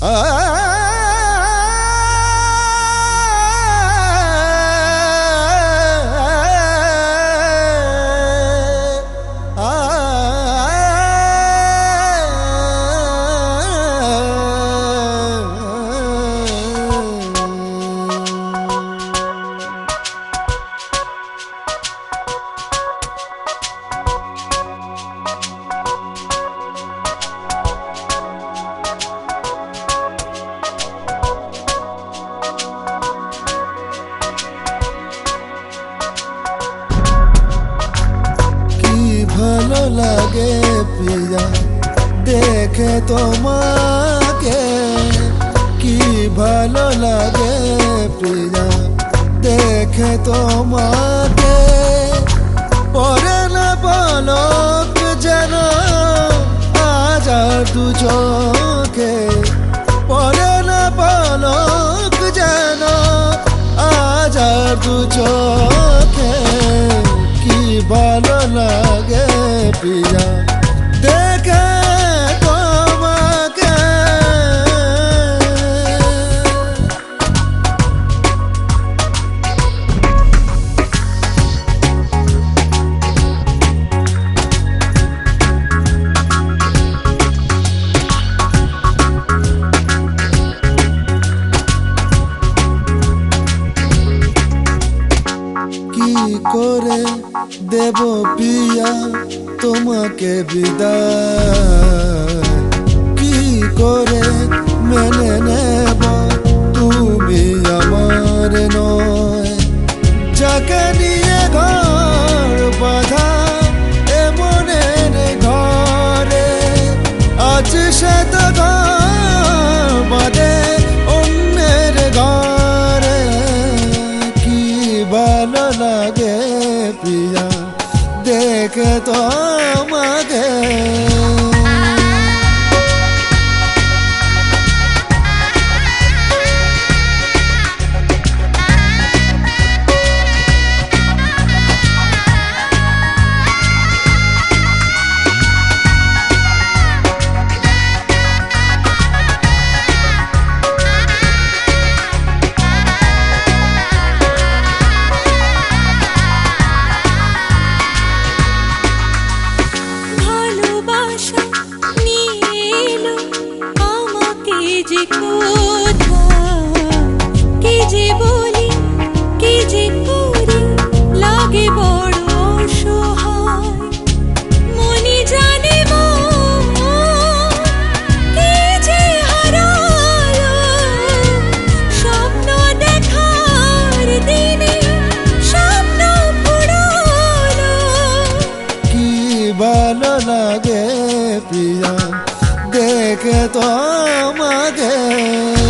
ভালো লাগে প্রিয়া দেখে তোমাকে, কি ভালো লাগে প্রিয়া দেখে তোমাকে। পরে না পলক যেন আজ আর দু চোখে, পরে না পলক যেন আজ আর দু চোখে। কি ভালো লাগে প্রিয়া দেখে তোমাকে। কি করে দেব প্রিয়া তোমাকে বিদায়, কি করে মেনে নেব তুমি আমার নয়। যাকে নিয়ে ঘর বাঁধা এ মনের ঘরে, আজ সে তো ঘর বাঁধে অন্যের ঘরে। কি ভালো লাগে প্রিয়া দেখে তোমাকে। ভালো লাগে প্রিয়া দেখে তোমাকে।